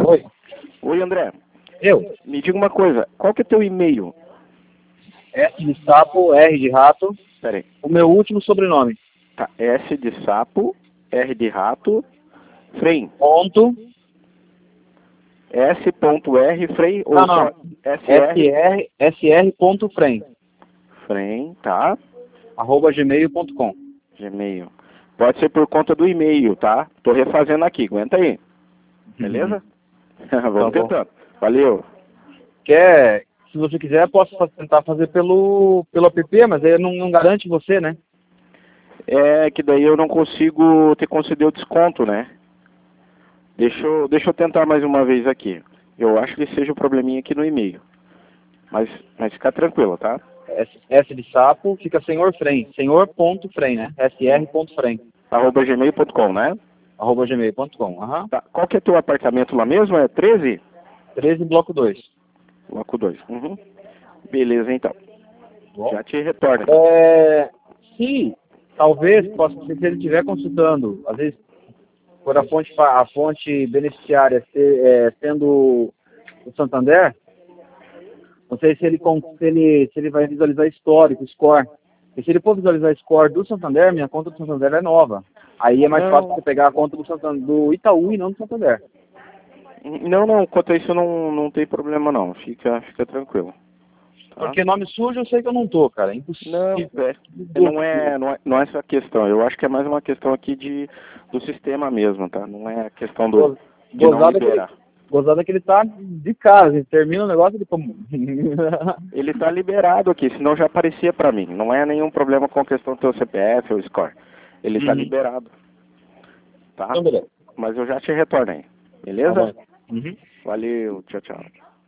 Oi. Oi, André. Eu. Me diga uma coisa, qual que é teu e-mail? S de sapo, R de rato. Pera aí. O meu último sobrenome. Tá, S de sapo, R de rato, Frem. Ponto. S.R, Frem ou Não, só não. SR? sr.frem, Frem, tá. @gmail.com. Gmail. Pode ser por conta do e-mail, tá? Tô refazendo aqui, aguenta aí. Beleza? Vamos Tá bom. tentando. Valeu. Se você quiser, posso tentar fazer pelo app, mas aí não garante você, né? É que daí eu não consigo te conceder o desconto, né? Deixa eu tentar mais uma vez aqui. Eu acho que seja o probleminha aqui no e-mail. Mas fica tranquilo, tá? S de sapo, fica senhor Frem. Senhor.frem, né? sr.frem. @gmail.com, né? @gmail.com. Aham. Tá. Qual que é teu apartamento lá mesmo? É 13? 13, bloco 2. Bloco 2. Uhum. Beleza, então. Bom. Já te retorno. Se talvez possa ser que ele estiver consultando, às vezes por a fonte beneficiária sendo o Santander, não sei se ele vai visualizar histórico, score. E se ele for visualizar score do Santander, minha conta do Santander é nova. Aí é mais fácil você pegar a conta do Itaú e não do Santander. Não, quanto a isso não tem problema não. Fica tranquilo. Tá? Porque nome sujo eu sei que eu não tô, cara. É impossível. Não é essa a questão. Eu acho que é mais uma questão aqui do sistema mesmo, tá? Não é a questão de não liberar. Gozada que ele tá de casa, ele termina o negócio e Ele tá liberado aqui, senão já aparecia pra mim. Não é nenhum problema com a questão do teu CPF ou score. Ele tá liberado. Tá? Então, beleza. Mas eu já te retorno aí. Beleza? Tá bom. Valeu, tchau.